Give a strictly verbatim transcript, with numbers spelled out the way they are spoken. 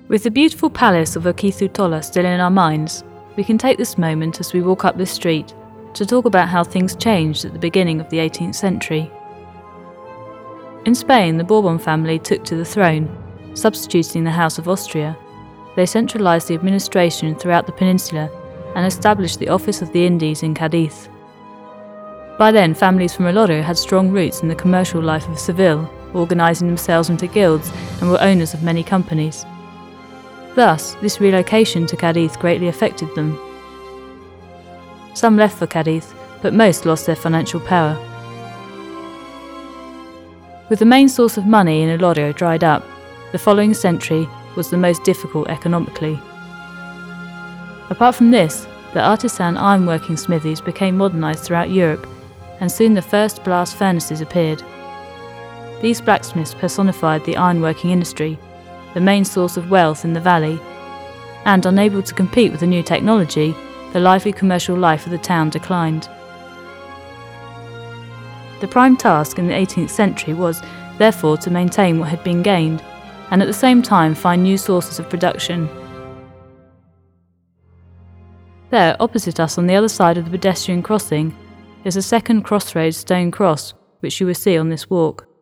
With the beautiful palace of Okithutola still in our minds, we can take this moment as we walk up this street to talk about how things changed at the beginning of the eighteenth century. In Spain, the Bourbon family took to the throne, substituting the House of Austria. They centralised the administration throughout the peninsula and established the Office of the Indies in Cadiz. By then, families from Oloro had strong roots in the commercial life of Seville, organising themselves into guilds and were owners of many companies. Thus, this relocation to Cadiz greatly affected them. Some left for Cadiz, but most lost their financial power. With the main source of money in Oloro dried up, the following century was the most difficult economically. Apart from this, the artisan ironworking smithies became modernised throughout Europe, and soon the first blast furnaces appeared. These blacksmiths personified the ironworking industry, the main source of wealth in the valley, and unable to compete with the new technology, the lively commercial life of the town declined. The prime task in the eighteenth century was, therefore, to maintain what had been gained, and at the same time find new sources of production. There, opposite us on the other side of the pedestrian crossing, is a second crossroads stone cross, which you will see on this walk.